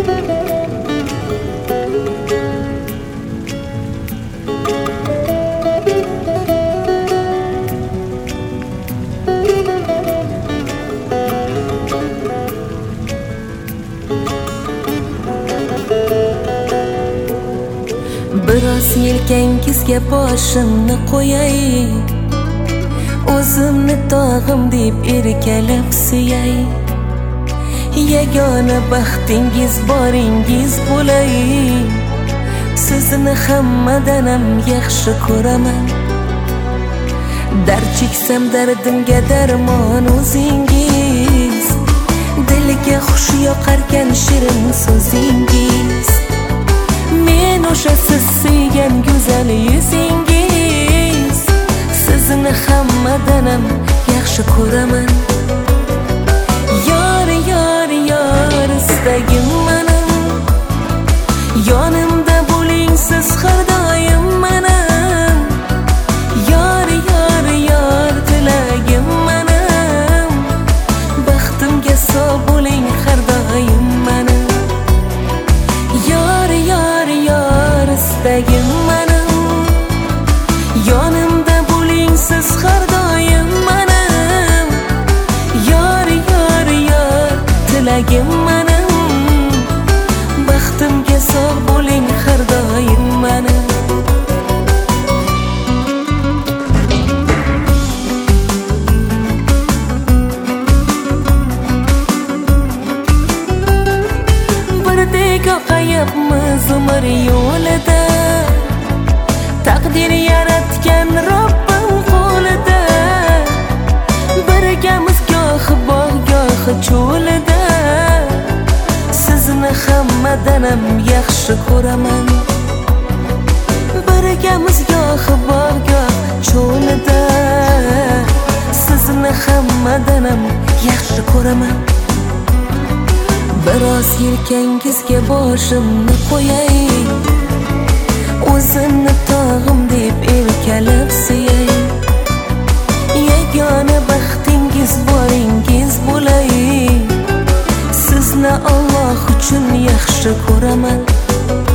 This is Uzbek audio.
Biroz yelkangizga boshimni qo'yay, o'zimni tog'im deb erkalab suyay. Yagona baxtingiz boringiz bo'lay, sizni hammadan ham yaxshi ko'raman. Dard cheksam dardimga darmon o'zingiz, dilga xush yoqarkan shirin so'zingiz. Men o'sha siz suygan go'zal yuzingiz, sizni hammadan ham yaxshi ko'raman. Yor, yor, yor, istagim mening, yonimda bo'ling siz har doim mening. Yor, yor, yor, tilagim mening, baxtimga sog' bo'ling har doim mening. Yor, yor, yor, istagim mening, yonimda bo'ling siz har doim mening. Yor, yor, yor, tilagim mening, baxtimga sog' bo'ling har doim mening. Birdek oqayapmiz umr yo'lida, taqdir yaratgan Robbim qo'lida. Birgamiz gohi bog' gohi cho'lida, sizni hammadan ham yaxshi ko'raman. Birgamiz gohi bog' gohi cho'lida, sizni hammadan ham yaxshi ko'raman. Biroz yelkangizga boshimni qo'yay, o'zimni tog'im deb erkalab suyay. Yagona baxtingiz boringiz bo'lay, sizni Alloh uchun yaxshi ko'raman.